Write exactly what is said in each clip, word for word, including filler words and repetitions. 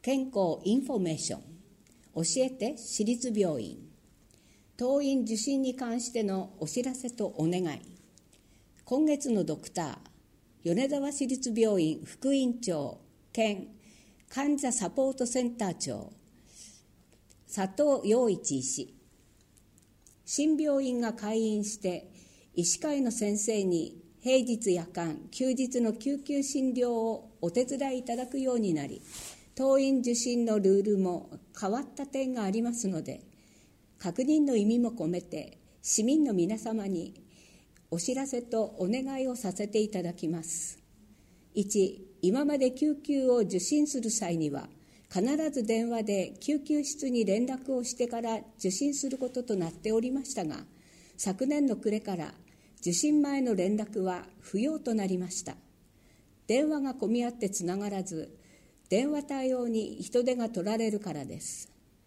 健康インフォメーション、教えて私立病院、当院受診に関してのお知らせとお願い。今月のドクター、米沢市立病院副院長兼患者サポートセンター長、佐藤陽一医師。新病院が開院して医師会の先生に平日夜間休日の救急診療をお手伝いいただくようになり、当院受診のルールも変わった点がありますので、確認の意味も込めて市民の皆様にお知らせとお願いをさせていただきます。いち、今まで救急を受診する際には必ず電話で救急室に連絡をしてから受診することとなっておりましたが、昨年の暮れから受診前の連絡は不要となりました。電話が混み合ってつながらず、電話対応に人手が取られるからです。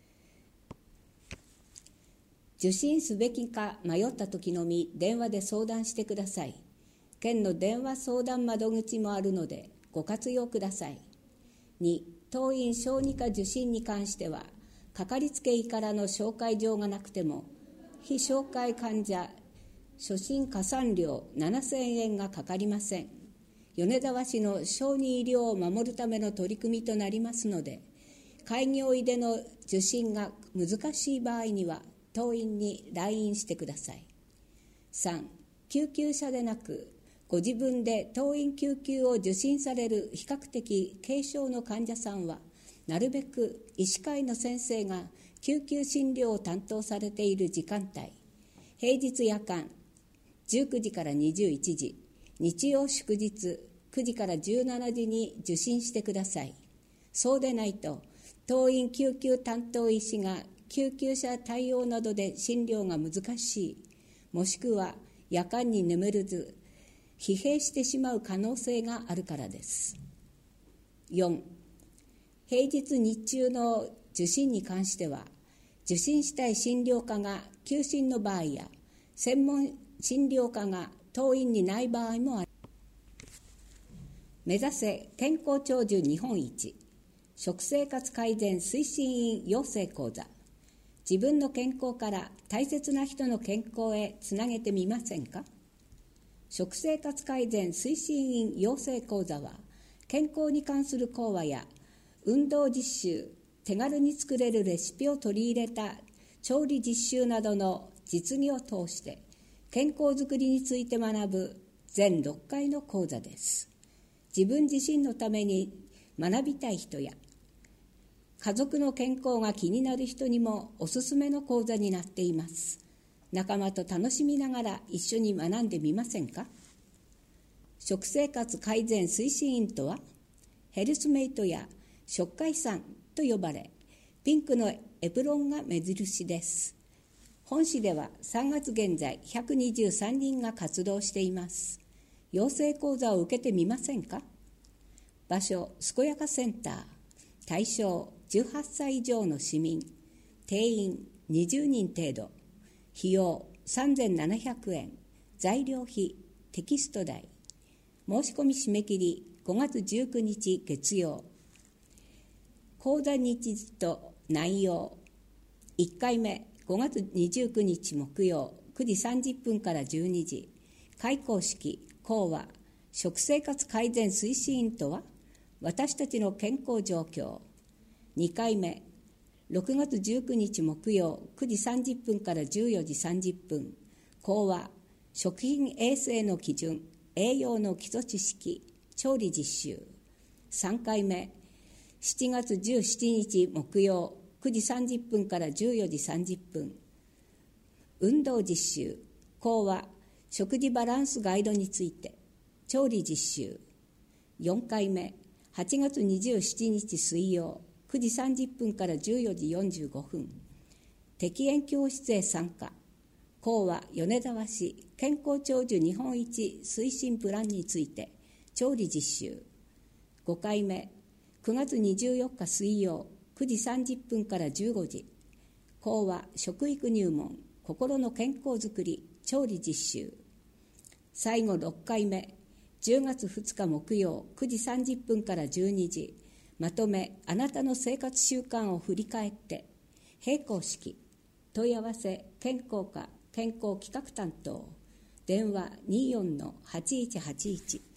受診すべきか迷った時のみ電話で相談してください。県の電話相談窓口もあるのでご活用ください。に、当院小児科受診に関しては、かかりつけ医からの紹介状がなくても、非紹介患者初診加算料ななせんえんがかかりません。米沢市の小児医療を守るための取り組みとなりますので、開業医での受診が難しい場合には当院に来院してください。さん、救急車でなくご自分で当院救急を受診される比較的軽症の患者さんは、なるべく医師会の先生が救急診療を担当されている時間帯、平日夜間じゅうくじからにじゅういちじ、日曜祝日くじからじゅうしちじに受診してください。そうでないと、当院救急担当医師が救急車対応などで診療が難しい、もしくは夜間に眠れず疲弊してしまう可能性があるからです。よん、平日日中の受診に関しては、受診したい診療科が休診の場合や、専門診療科が当院にない場合もある。目指せ健康長寿日本一、食生活改善推進員養成講座。自分の健康から大切な人の健康へつなげてみませんか。食生活改善推進員養成講座は、健康に関する講話や運動実習、手軽に作れるレシピを取り入れた調理実習などの実技を通して健康づくりについて学ぶ全ろっかいの講座です。自分自身のために学びたい人や家族の健康が気になる人にもおすすめの講座になっています。仲間と楽しみながら一緒に学んでみませんか。食生活改善推進員とは、ヘルスメイトや食会さんと呼ばれ、ピンクのエプロンが目印です。本市ではさんがつ現在ひゃくにじゅうさんにんが活動しています。養成講座を受けてみませんか。場所、健やかセンター。対象、じゅうはっさい以上の市民。定員、にじゅうにん程度。費用、さんぜんななひゃくえん。材料費、テキスト代。申し込み締め切り、ごがつじゅうくにち月曜。講座日時と内容。いっかいめ、ごがつにじゅうくにち木曜、くじさんじゅっぷんからじゅうにじ。開講式、講話、食生活改善推進員とは、私たちの健康状況。にかいめ、ろくがつじゅうくにち木曜、くじさんじゅっぷんからじゅうよじさんじゅっぷん。講話、食品衛生の基準、栄養の基礎知識、調理実習。さんかいめ、しちがつじゅうしちにち木曜、くじさんじゅっぷんからじゅうよじさんじゅっぷん。運動実習。講話、食事バランスガイドについて。調理実習。よんかいめ、はちがつにじゅうしちにち水曜、くじさんじゅっぷんからじゅうよじよんじゅうごふん。適援教室へ参加。講話、米沢市健康長寿日本一推進プランについて。調理実習。ごかいめ、くがつにじゅうよっか水曜、くじさんじゅっぷんからじゅうごじ。講話、食育入門、心の健康づくり、調理実習。最後ろっかいめ、じゅうがつふつか木曜、くじさんじゅっぷんからじゅうにじ。 まとめあなたの生活習慣を振り返って並行式問い合わせ健康課健康企画担当電話 にーよんのはちいちはちいち